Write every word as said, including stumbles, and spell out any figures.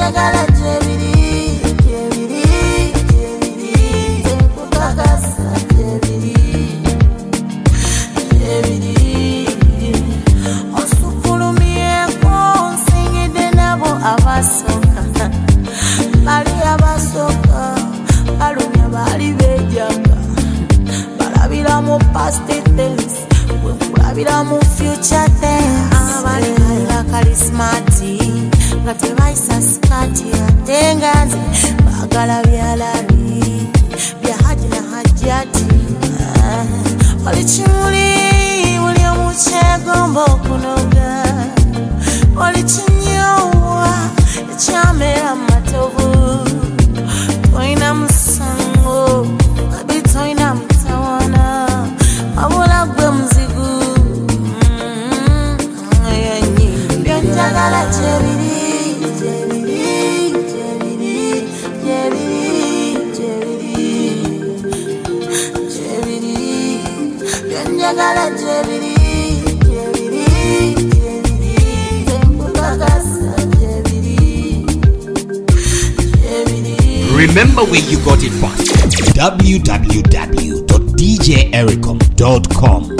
Byenjagala gyebiri, gyebiri, gyebiri, tenkukakasa gyebiri, gyebiri. Osufulumyeko nsingidde nabo abasooka, bali abasooka balumya bali bejaga, balabira mu past tense, bwe kulabira mu future tense. Abali balira karismati nga tebayisa sikati ate nga nze baagala byalabi bya haji na hajjati. Oli kimuli buli omu kyegomba okunoga, oli kinyoowa ekyamera mu matovu. Toyina musango kabi toyina mutawana, wabula gwe muzigu. Byenjagala gyebiri, gyebiri, gyebiri, gyebiri, gyebiri, gyebiri. Byenjagala gyebiri, gyebiri, gyebiri, tenkukakasa gyebiri, gyebiri. Remember where you got it from. w w w dot d j ericom dot com